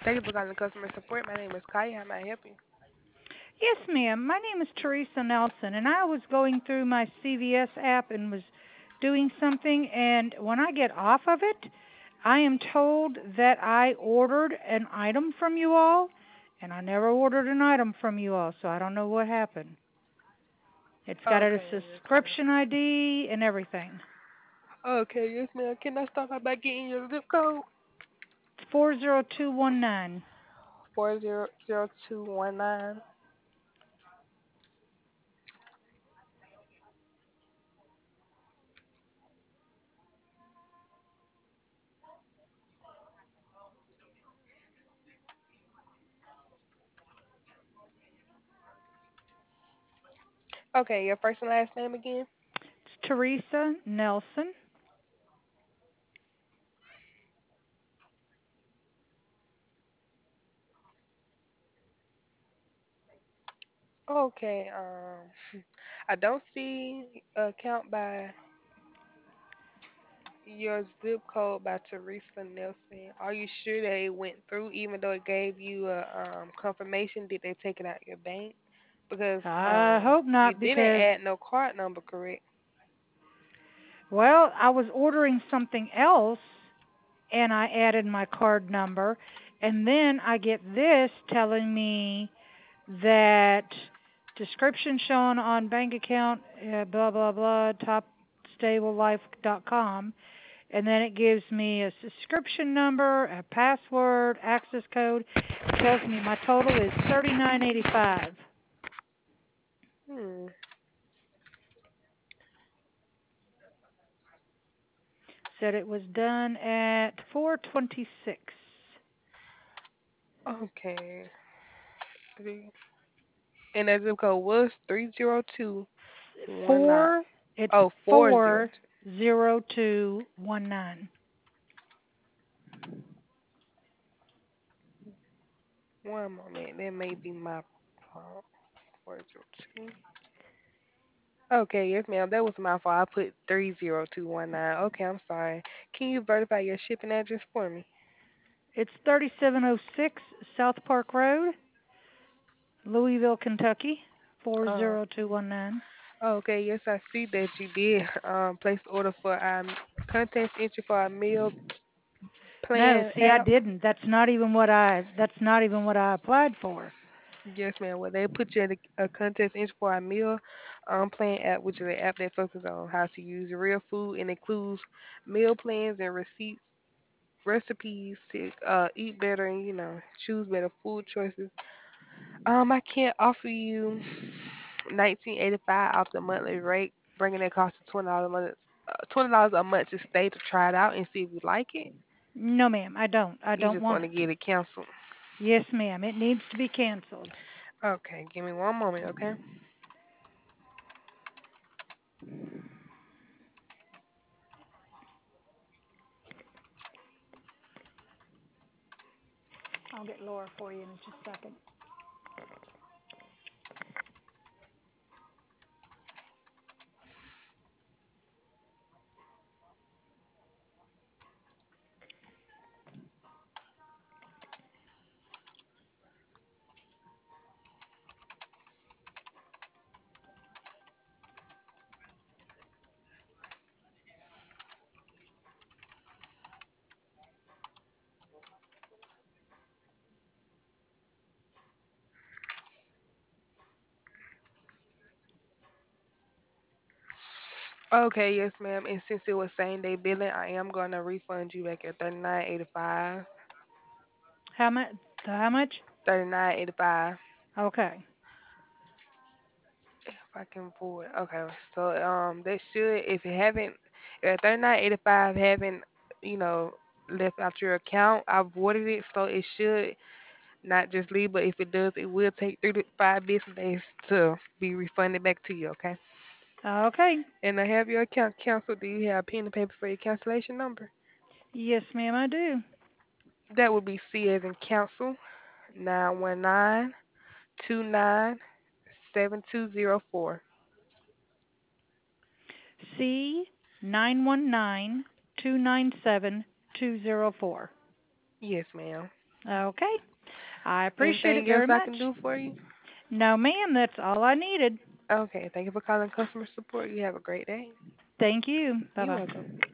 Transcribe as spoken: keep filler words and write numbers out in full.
Thank you for calling customer support. My name is Kaya. How may I help you? Yes, ma'am. My name is Teresa Nelson, and I was going through my C V S app and was doing something, and when I get off of it, I am told that I ordered an item from you all, and I never ordered an item from you all, so I don't know what happened. It's got a Okay, yes, ma'am. subscription I D and everything. Okay, yes, ma'am. Can I start by getting your zip code? It's four zero two one nine. Four zero zero two one nine. Okay, your first and last name again? It's Teresa Nelson. Okay, um, I don't see a account by your zip code by Teresa Nelson. Are you sure that it went through, even though it gave you a um, confirmation? Did they take it out your bank? Because I um, hope you not didn't because, add no card number, correct? well, I was ordering something else and I added my card number, and then I get this telling me that description shown on bank account, uh, blah blah blah, top stable life dot com, and then it gives me a subscription number, a password, access code. It tells me my total is thirty nine eighty five. Hmm. Said it was done at four twenty six. Okay. Three. And that zip code was three zero two one nine. Four. It's Oh, four zero four zero two one nine. two. One moment. That may be my fault. Four zero two. Okay, yes, ma'am. That was my fault. I put three zero two one nine. Okay, I'm sorry. Can you verify your shipping address for me? It's thirty-seven oh six South Park Road, Louisville, Kentucky, Uh, four zero two one nine. okay, yes, I see that you did um place order for um contest entry for a meal No, plan see, I app. didn't. That's not even what I. That's not even what I applied for. Yes, ma'am. Well, they put you in a, a contest entry for a meal um, plan app, which is an app that focuses on how to use real food and includes meal plans and receipts, recipes to uh, eat better and you know choose better food choices. Um, I can't offer you nineteen eighty five off the monthly rate, bringing that cost to twenty dollars a month. Uh, twenty dollars a month to stay to try it out and see if you like it. No, ma'am, I don't. I You don't just want want to it. get it canceled. Yes, ma'am. It needs to be canceled. Okay, give me one moment, okay? I'll get Laura for you in just a second. Okay, yes, ma'am. And since it was same day billing, I am gonna refund you back at thirty nine eighty five. How much? How much? Thirty nine eighty five. Okay. If I can pull it. Okay, so um, that should if it haven't at thirty nine eighty five haven't you know left out your account, I've ordered it, so it should not just leave. But if it does, it will take three to five business days to be refunded back to you. Okay. Okay. And I have your account canceled. Do you have a pen and paper for your cancellation number? Yes, ma'am, I do. That would be C as in council nine one nine two nine seven two zero four. C nine one nine two nine seven two zero four. Yes, ma'am. Okay. I appreciate it Anything else very I can much. do for you? No, ma'am, that's all I needed. Okay, thank you for calling customer support. You have a great day. Thank you. Bye You're bye. welcome.